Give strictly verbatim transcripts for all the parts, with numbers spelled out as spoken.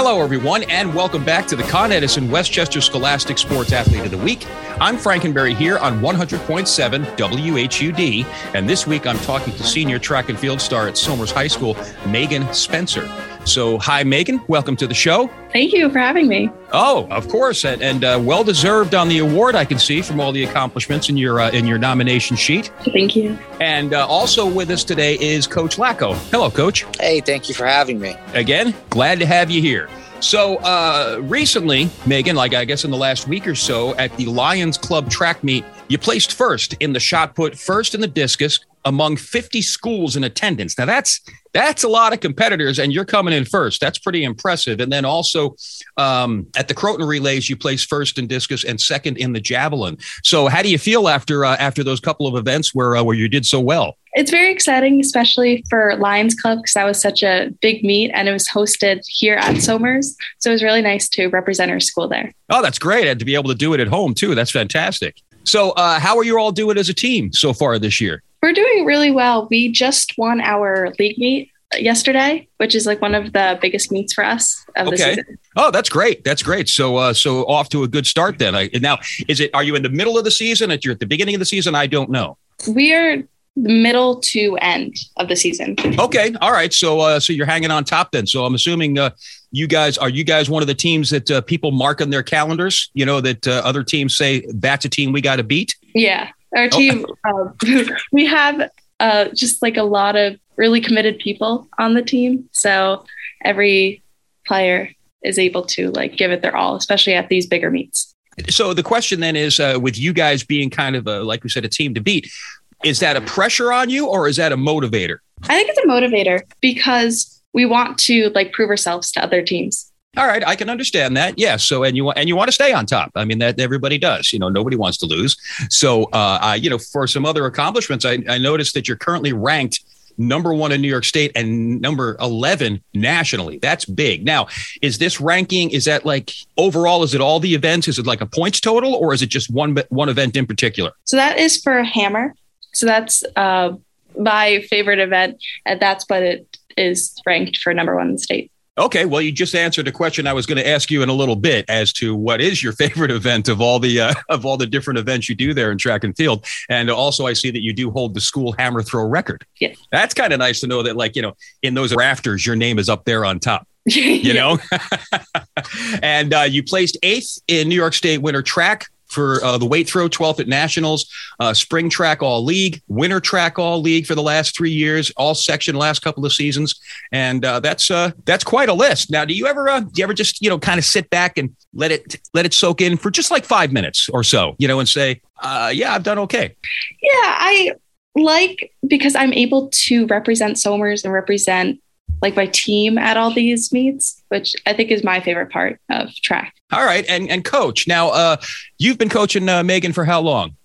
Hello, everyone, and welcome back to the Con Edison Westchester Scholastic Sports Athlete of the Week. I'm Frankenberry here on one hundred point seven W H U D, and this week I'm talking to senior track and field star at Somers High School, Megan Spencer. So, hi, Megan. Welcome to the show. Thank you for having me. Oh, of course, and, and uh, well-deserved on the award, I can see, from all the accomplishments in your uh, in your nomination sheet. Thank you. And uh, also with us today is Coach Lacko. Hello, Coach. Hey, thank you for having me. Again, glad to have you here. So uh, recently, Megan, like I guess in the last week or so, at the Lions Club track meet, you placed first in the shot put, first in the discus, among fifty schools in attendance. Now, that's that's a lot of competitors, and you're coming in first. That's pretty impressive. And then also um, at the Croton Relays, you placed first in discus and second in the javelin. So how do you feel after uh, after those couple of events where uh, where you did so well? It's very exciting, especially for Lions Club, because that was such a big meet, and it was hosted here at Somers. So it was really nice to represent our school there. Oh, that's great. And to be able to do it at home, too. That's fantastic. So uh, how are you all doing as a team so far this year? We're doing really well. We just won our league meet yesterday, which is like one of the biggest meets for us of the okay. season. Oh, that's great. That's great. So, uh, so off to a good start then. I, now, is it? Are you in the middle of the season? At you're at the beginning of the season? I don't know. We are middle to end of the season. Okay. All right. So, uh, so you're hanging on top then. So I'm assuming uh, you guys are you guys one of the teams that uh, people mark on their calendars? You know that uh, other teams say that's a team we got to beat. Yeah. Our team, oh. uh, we have uh, just like a lot of really committed people on the team. So every player is able to like give it their all, especially at these bigger meets. So the question then is, uh, with you guys being kind of a, like we said, a team to beat, is that a pressure on you or is that a motivator? I think it's a motivator because we want to like prove ourselves to other teams. All right, I can understand that. Yes. So, and you want and you want to stay on top. I mean, that everybody does. You know, nobody wants to lose. So, uh, I, you know, for some other accomplishments, I, I noticed that you're currently ranked number one in New York State and number eleven nationally. That's big. Now, is this ranking? Is that like overall? Is it all the events? Is it like a points total, or is it just one one event in particular? So that is for Hammer. So that's uh, my favorite event, and that's what it is ranked for number one in the state. Okay, well, you just answered a question I was going to ask you in a little bit as to what is your favorite event of all the uh, of all the different events you do there in track and field. And also, I see that you do hold the school hammer throw record. Yeah, that's kind of nice to know that, like, you know, in those rafters, your name is up there on top. You know, and uh, you placed eighth in New York State winter track for uh, the weight throw, twelfth at nationals, uh, spring track all league, winter track all league for the last three years, all section last couple of seasons, and uh, that's uh, that's quite a list. Now, do you ever uh, do you ever just you know kind of sit back and let it let it soak in for just like five minutes or so, you know, and say, uh, yeah, I've done okay? Yeah, I like because I'm able to represent Somers and represent like my team at all these meets, which I think is my favorite part of track. All right. And and coach, now uh, you've been coaching uh, Megan for how long?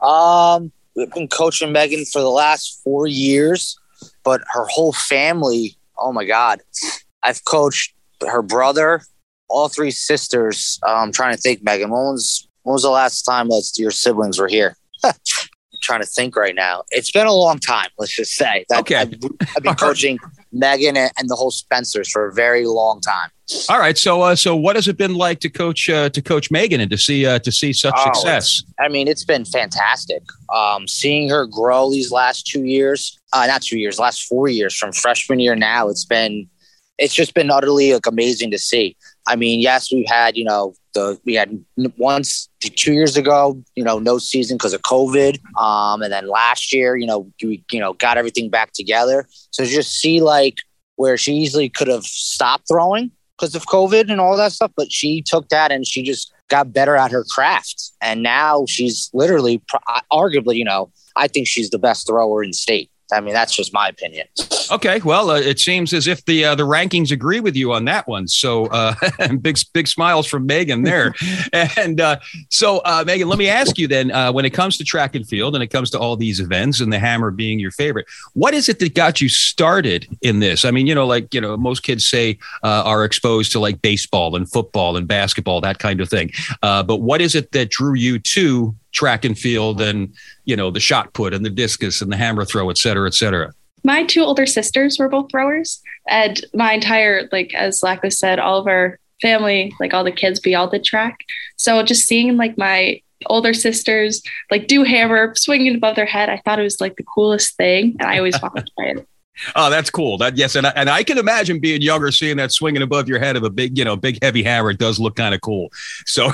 Um, we've been coaching Megan for the last four years, but her whole family, oh my God. I've coached her brother, all three sisters. Uh, I'm trying to think, Megan, when was, when was the last time that your siblings were here? I'm trying to think right now. It's been a long time, let's just say. That okay. I've, I've been coaching Megan and, and the whole Spencers for a very long time. All right. So, uh, so what has it been like to coach, uh, to coach Megan and to see, uh, to see such oh, success? I mean, it's been fantastic. Um, seeing her grow these last two years, uh, not two years, last four years from freshman year now, it's been, it's just been utterly like amazing to see. I mean, yes, we've had, you know, the, we had once two years ago, you know, no season because of COVID. Um, and then last year, you know, we, you know, got everything back together. So just see like where she easily could have stopped throwing because of COVID and all that stuff. But she took that and she just got better at her craft. And now she's literally, arguably, you know, I think she's the best thrower in state. I mean, that's just my opinion. Okay, well, uh, it seems as if the uh, the rankings agree with you on that one. So uh, big big smiles from Megan there. and uh, so, uh, Megan, let me ask you then, uh, when it comes to track and field and it comes to all these events and the hammer being your favorite, what is it that got you started in this? I mean, you know, like, you know, most kids say uh, are exposed to like baseball and football and basketball, that kind of thing. Uh, but what is it that drew you to track and field and, you know, the shot put and the discus and the hammer throw, et cetera, et cetera? My two older sisters were both throwers, and my entire, like, as Lachlan said, all of our family, like all the kids, we all did track. So just seeing like my older sisters like do hammer swinging above their head, I thought it was like the coolest thing, and I always wanted to try it. Oh, that's cool. That yes, and I, and I can imagine being younger, seeing that swinging above your head of a big, you know, big heavy hammer. It does look kind of cool. So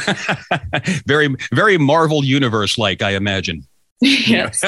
very, very Marvel universe like, I imagine. Yes.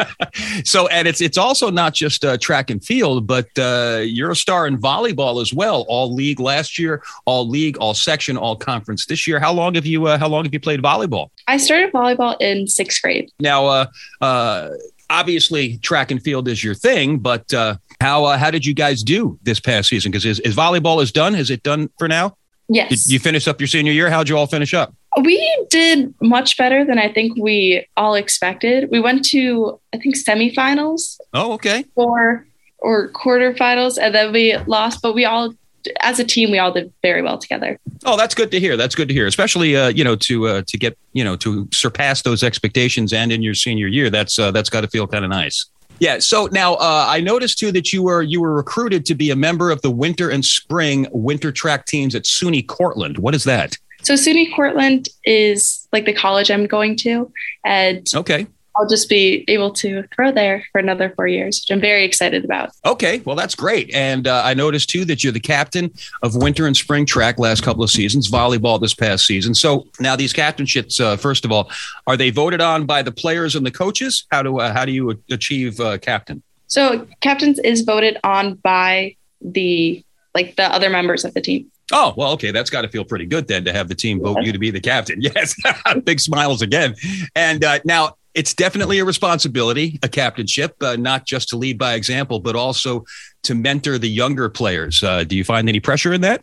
So, and it's it's also not just uh, track and field, but uh, you're a star in volleyball as well. All league last year, all league, all section, all conference this year. How long have you uh, How long have you played volleyball? I started volleyball in sixth grade. Now, uh, uh, obviously, track and field is your thing, but uh, how uh, how did you guys do this past season? Because is, is volleyball is done? Is it done for now? Yes. Did you finish up your senior year? How'd you all finish up? We did much better than I think we all expected. We went to, I think, semifinals. Oh, okay. Or or quarterfinals, and then we lost. But we all, as a team, we all did very well together. Oh, that's good to hear. That's good to hear. Especially, uh, you know, to uh, to get, you know, to surpass those expectations, and in your senior year, that's uh, that's got to feel kind of nice. Yeah. So now uh, I noticed too that you were you were recruited to be a member of the winter and spring winter track teams at SUNY Cortland. What is that? So SUNY Cortland is like the college I'm going to, and okay, I'll just be able to throw there for another four years, which I'm very excited about. Okay, well, that's great. And uh, I noticed too that you're the captain of winter and spring track last couple of seasons, volleyball this past season. So now these captainships, uh, first of all, are they voted on by the players and the coaches? How do uh, how do you achieve uh, captain? So captains is voted on by the like the other members of the team. Oh, well, okay. That's got to feel pretty good then to have the team vote you to be the captain. Yes. Big smiles again. And uh, now it's definitely a responsibility, a captainship, uh, not just to lead by example, but also to mentor the younger players. Uh, do you find any pressure in that?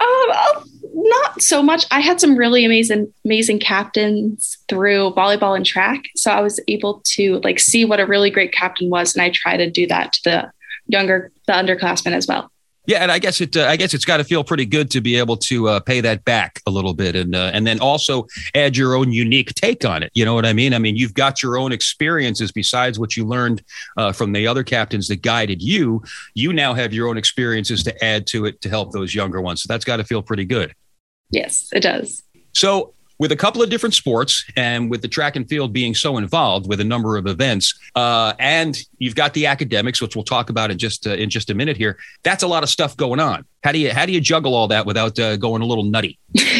Um, not so much. I had some really amazing, amazing captains through volleyball and track. So I was able to like see what a really great captain was. And I try to do that to the younger, the underclassmen as well. Yeah, and I guess it. Uh, I guess it's got to feel pretty good to be able to uh, pay that back a little bit, and uh, and then also add your own unique take on it. You know what I mean? I mean, you've got your own experiences besides what you learned uh, from the other captains that guided you. You now have your own experiences to add to it to help those younger ones. So that's got to feel pretty good. Yes, it does. So, with a couple of different sports and with the track and field being so involved with a number of events, uh, and you've got the academics, which we'll talk about in just uh, in just a minute here. That's a lot of stuff going on. How do you how do you juggle all that without uh, going a little nutty?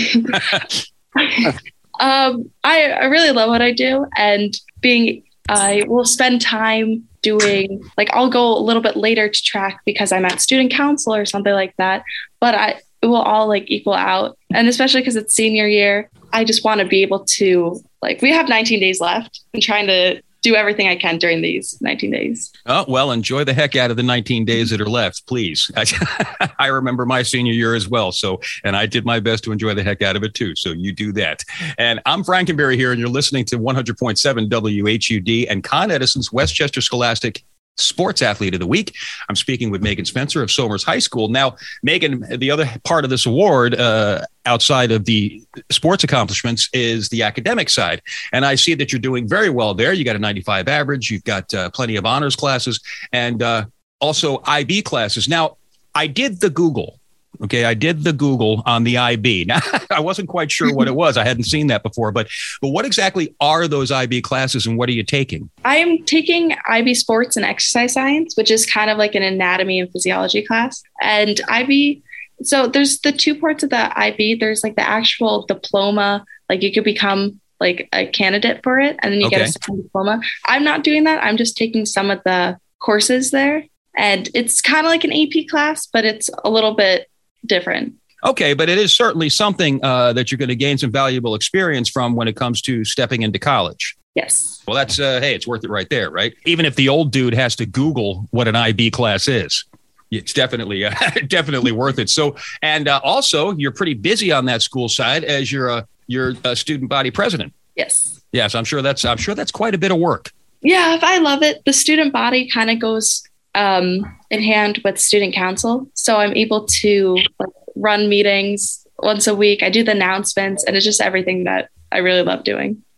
um, I, I really love what I do, and being I will spend time doing like I'll go a little bit later to track because I'm at student council or something like that. But I it will all like equal out, and especially because it's senior year. I just want to be able to, like, we have nineteen days left. I'm trying to do everything I can during these nineteen days. Oh, well, enjoy the heck out of the nineteen days that are left, please. I, I remember my senior year as well. So, and I did my best to enjoy the heck out of it too. So you do that. And I'm Frankenberry here, and you're listening to one hundred point seven W H U D and Con Edison's Westchester Scholastic Sports Athlete of the Week. I'm speaking with Megan Spencer of Somers High School. Now, Megan, the other part of this award, uh, outside of the sports accomplishments, is the academic side. And I see that you're doing very well there. You got a ninety-five average. You've got uh, plenty of honors classes and uh, also I B classes. Now, I did the Google. Okay, I did the Google on the I B. Now, I wasn't quite sure what it was. I hadn't seen that before. But but what exactly are those I B classes, and what are you taking? I am taking I B Sports and Exercise Science, which is kind of like an anatomy and physiology class. And I B, so there's the two parts of the I B. There's like the actual diploma, like you could become like a candidate for it, and then you Okay. get a second diploma. I'm not doing that. I'm just taking some of the courses there. And it's kind of like an A P class, but it's a little bit different. Okay, but it is certainly something uh, that you're going to gain some valuable experience from when it comes to stepping into college. Yes. Well, that's, uh, hey, it's worth it right there, right? Even if the old dude has to Google what an I B class is, it's definitely, uh, definitely worth it. So, and uh, also, you're pretty busy on that school side as you're a, you're a student body president. Yes. Yes, I'm sure that's, I'm sure that's quite a bit of work. Yeah, if I love it. The student body kind of goes um, in hand with student council. So I'm able to like, run meetings once a week. I do the announcements, and it's just everything that I really love doing.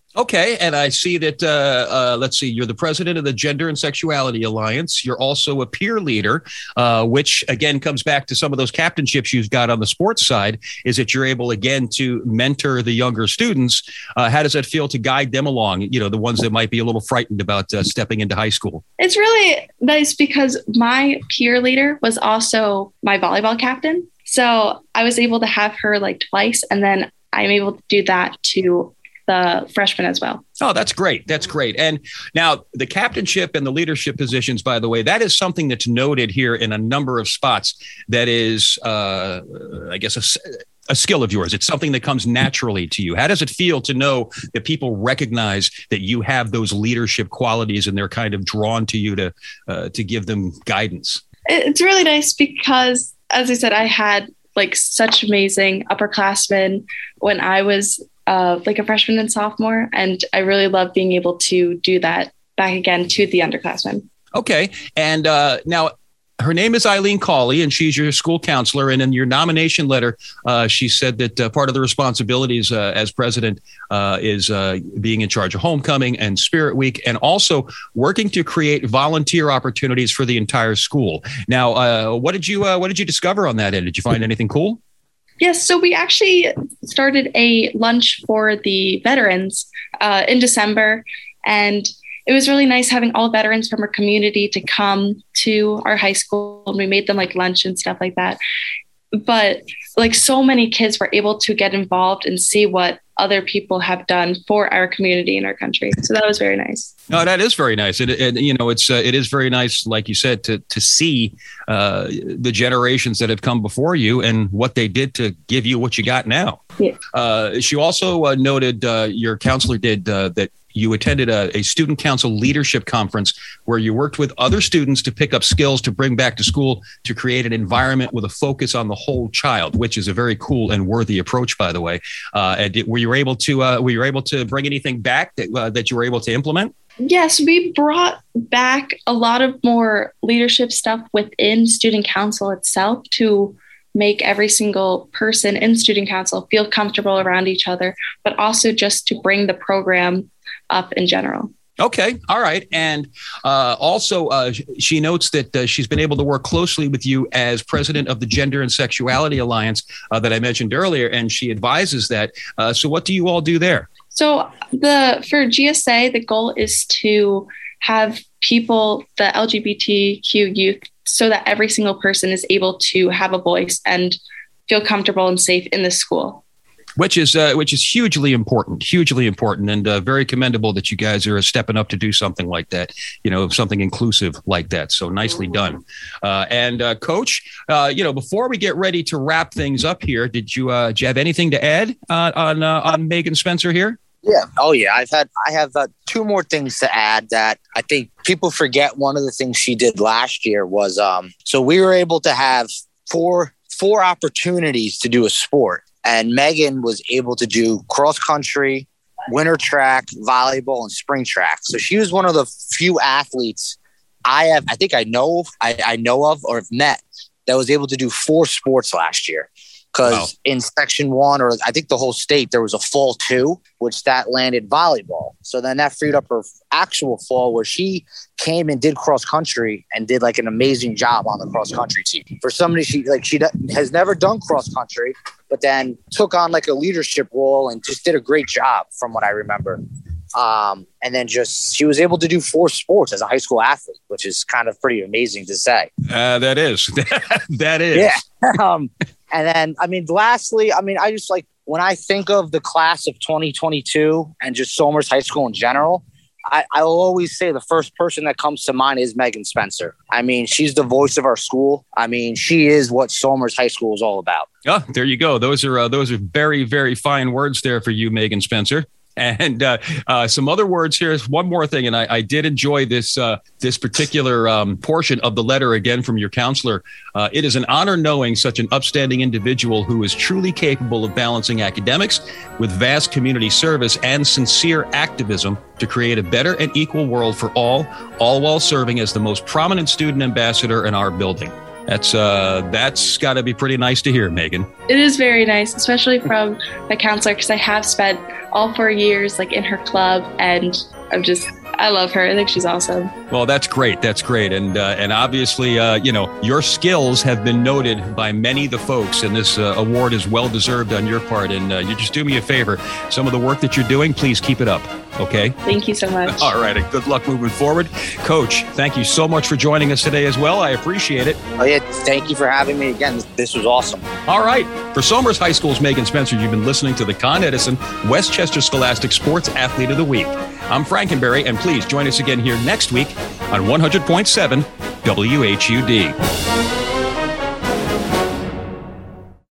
Okay, and I see that, uh, uh, let's see, you're the president of the Gender and Sexuality Alliance. You're also a peer leader, uh, which, again, comes back to some of those captainships you've got on the sports side, is that you're able, again, to mentor the younger students. Uh, how does that feel to guide them along, you know, the ones that might be a little frightened about uh, stepping into high school? It's really nice because my peer leader was also my volleyball captain. So I was able to have her like twice, and then I'm able to do that to the freshmen as well. Oh, that's great. That's great. And now the captainship and the leadership positions, by the way, that is something that's noted here in a number of spots. That is, uh, I guess, a, a skill of yours. It's something that comes naturally to you. How does it feel to know that people recognize that you have those leadership qualities and they're kind of drawn to you to uh, to give them guidance? It's really nice because, as I said, I had like such amazing upperclassmen when I was Uh, like a freshman and sophomore. And I really love being able to do that back again to the underclassmen. Okay. And uh, now her name is Eileen Cawley, and she's your school counselor. And in your nomination letter, uh, she said that uh, part of the responsibilities uh, as president uh, is uh, being in charge of homecoming and Spirit Week, and also working to create volunteer opportunities for the entire school. Now, uh, what did you uh, what did you discover on that end? Did you find anything cool? Yes, so we actually started a lunch for the veterans uh, in December, and it was really nice having all veterans from our community to come to our high school, and we made them like lunch and stuff like that. But like so many kids were able to get involved and see what other people have done for our community and our country. So that was very nice. No, that is very nice. And, and you know, it's uh, it is very nice, like you said, to to see uh, the generations that have come before you and what they did to give you what you got now. Yeah. Uh, she also uh, noted, uh, your counselor did, uh, that you attended a, a student council leadership conference where you worked with other students to pick up skills to bring back to school to create an environment with a focus on the whole child, which is a very cool and worthy approach, by the way. Uh, and did, were you able to uh, were you able to bring anything back that uh, that you were able to implement? Yes, we brought back a lot of more leadership stuff within student council itself to make every single person in student council feel comfortable around each other, but also just to bring the program up in general. Okay. All right. And uh, also, uh, she notes that uh, she's been able to work closely with you as president of the Gender and Sexuality Alliance uh, that I mentioned earlier, and she advises that. Uh, so what do you all do there? So the for G S A, the goal is to have people, the L G B T Q youth, so that every single person is able to have a voice and feel comfortable and safe in the school. Which is uh, which is hugely important, hugely important, and uh, very commendable that you guys are stepping up to do something like that, you know, something inclusive like that. So nicely done. Uh, and uh, Coach, uh, you know, before we get ready to wrap things up here, did you, uh, do you have anything to add uh, on uh, on Megan Spencer here? Yeah. Oh, yeah. I've had I have uh, two more things to add that I think people forget. One of the things she did last year was um, so we were able to have four four opportunities to do a sport. And Megan was able to do cross country, winter track, volleyball, and spring track. So she was one of the few athletes I have, I think I know, I, I know of or have met that was able to do four sports last year. Because wow. in section one, or I think the whole state, there was a fall two, which that landed volleyball. So then that freed up her actual fall where she came and did cross country and did like an amazing job on the cross country team. For somebody, she like she has never done cross country, but then took on like a leadership role and just did a great job from what I remember. Um, and then just she was able to do four sports as a high school athlete, which is kind of pretty amazing to say. Uh, that is. that is. Yeah. um, And then, I mean, lastly, I mean, I just like when I think of the class of twenty twenty-two and just Somers High School in general, I, I will always say the first person that comes to mind is Megan Spencer. I mean, she's the voice of our school. I mean, she is what Somers High School is all about. Oh, there you go. Those are uh, those are very, very fine words there for you, Megan Spencer. And uh, uh, some other words here. One more thing, and I, I did enjoy this uh, this particular um, portion of the letter again from your counselor. Uh, it is an honor knowing such an upstanding individual who is truly capable of balancing academics with vast community service and sincere activism to create a better and equal world for all, all while serving as the most prominent student ambassador in our building. That's uh, that's got to be pretty nice to hear, Megan. It is very nice, especially from my counselor, because I have spent all four years like in her club, and I'm just, I love her. I think she's awesome. Well, that's great. That's great. And uh, and obviously, uh, you know, your skills have been noted by many of the folks, and this uh, award is well deserved on your part. And uh, you just do me a favor. Some of the work that you're doing, please keep it up. Okay. Thank you so much. All right. And good luck moving forward. Coach, thank you so much for joining us today as well. I appreciate it. Oh, yeah. Thank you for having me again. This was awesome. All right. For Somers High School's Megan Spencer, you've been listening to the Con Edison Westchester Scholastic Sports Athlete of the Week. I'm Frankenberry, and please join us again here next week on one hundred point seven W H U D.